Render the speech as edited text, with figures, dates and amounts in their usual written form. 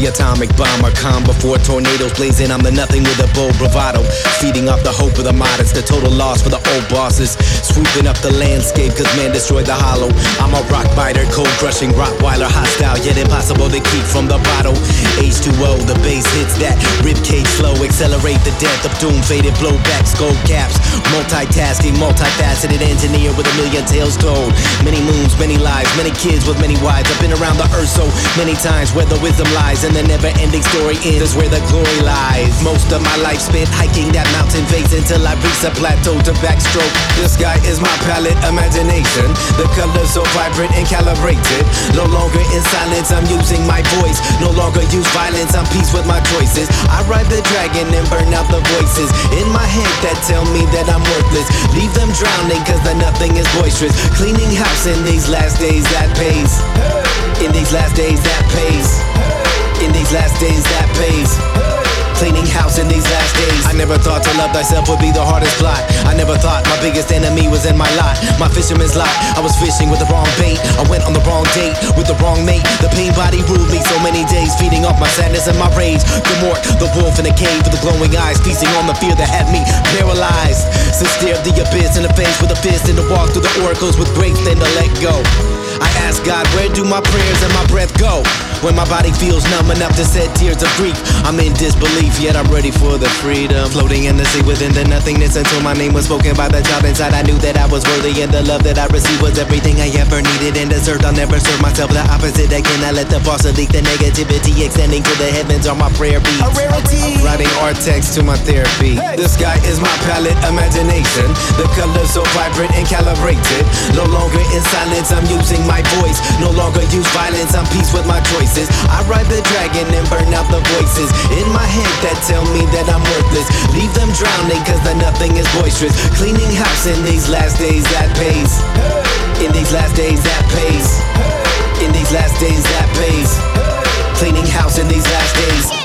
the atomic bomber, calm before tornadoes blazing. I'm the nothing with a bold bravado, feeding off the hope of the modest, the total loss for the old bosses, swooping up the landscape cause man destroyed the hollow. I'm a rock biter, cold crushing Rottweiler, hostile yet impossible to keep from the bottle. H2O, the bass hits that ribcage flow, accelerate the death of doom, faded blowback, skull caps, multitasking, multifaceted engineer with a million tales told. Many moons, many lives, many kids with many wives. I've been around the earth so many times where the wisdom lies, and the never-ending story ends where the glory lies. Most of my life spent hiking that mountain face until I reach a plateau to backstroke. The sky is my palette, imagination. The colors so vibrant and calibrated. No longer in silence, I'm using my voice. No longer use violence, I'm peace with my choices. I ride the dragon and burn out the voices in my head that tell me that I'm worthless. Leave them drowning cause the nothing is boisterous. Cleaning house in these last days that pays. In these last days that pays. In these last days that pays. Cleaning house in these last days. I never thought to love thyself would be the hardest plot. I never thought my biggest enemy was in my lot. My fisherman's lot, I was fishing with the wrong bait. I went on the wrong date with the wrong mate. The pain body ruled me so many days, feeding off my sadness and my rage. Gamork, the wolf in the cave with the glowing eyes, feasting on the fear that had me paralyzed. So stare the abyss in the face with a fist, and to walk through the oracles with grace, then to let go. I ask God, where do my prayers and my breath go? When my body feels numb enough to shed tears of grief, I'm in disbelief, yet I'm ready for the freedom. Floating in the sea within the nothingness until my name was spoken by the child inside. I knew that I was worthy and the love that I received was everything I ever needed and deserved. I'll never serve myself the opposite again. I let the false leak, the negativity extending to the heavens are my prayer beats. A rarity. I'm writing art text to my therapy. The sky is my palette, imagination. The colors so vibrant and calibrated. No longer in silence, I'm using my voice. No longer use violence, I'm peace with my choices. I ride the dragon and burn out the voices in my head that tell me that I'm worthless. Leave them drowning cause the nothing is boisterous. Cleaning house in these last days that pays. In these last days that pays. In these last days that pays. Cleaning house in these last days.